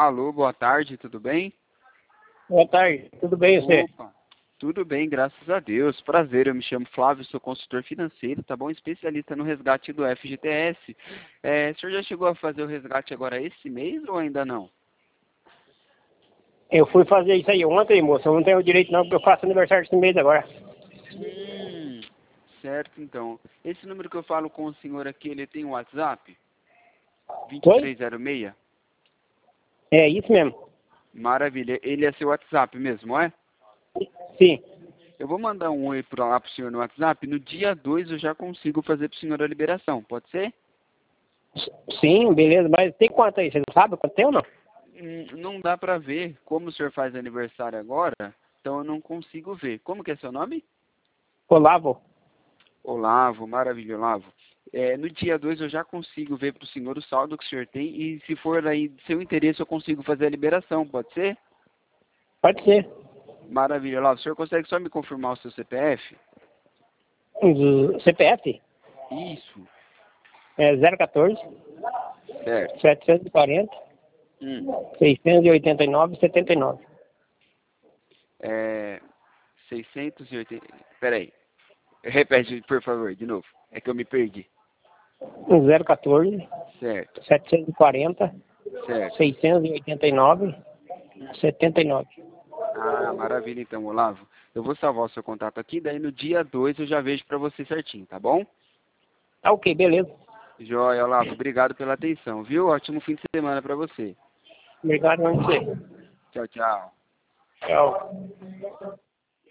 Alô, boa tarde, tudo bem? Boa tarde, tudo bem e você? Opa, tudo bem, graças a Deus. Prazer, eu me chamo Flávio, sou consultor financeiro, tá bom? Especialista no resgate do FGTS. O senhor já chegou a fazer o resgate agora esse mês ou ainda não? Eu fui fazer isso aí ontem, moça. Eu não tenho direito não, porque eu faço aniversário esse mês agora. Hum, certo então. Esse número que eu falo com o senhor aqui, ele tem um WhatsApp? Oi? 2306? É isso mesmo? Maravilha, ele é seu WhatsApp mesmo, é? Sim. Eu vou mandar um oi lá pro senhor no WhatsApp. No dia 2 eu já consigo fazer pro senhor a liberação, pode ser? Sim, beleza. Mas tem quanto aí? Você não sabe quanto tem ou não? Não dá pra ver. Como o senhor faz aniversário agora, então eu não consigo ver. Como que é seu nome? Olavo. Olavo, maravilha, Olavo. No dia 2 eu já consigo ver pro senhor o saldo que o senhor tem e se for aí do seu interesse eu consigo fazer a liberação, pode ser? Pode ser. Maravilha, Olavo. O senhor consegue só me confirmar o seu CPF? O CPF Isso, é 014 certo. 740 Hum, 689 79. é, 680. Peraí. Repete, por favor, de novo. É que eu me perdi. 014 Certo, 740 certo. 689 79. Ah, maravilha então, Olavo. Eu vou salvar o seu contato aqui, daí no dia 2 eu já vejo pra você certinho, tá bom? Tá ok, beleza. Joia, Olavo. Obrigado pela atenção, viu? Ótimo fim de semana pra você. Obrigado a você. Tchau, tchau. Tchau.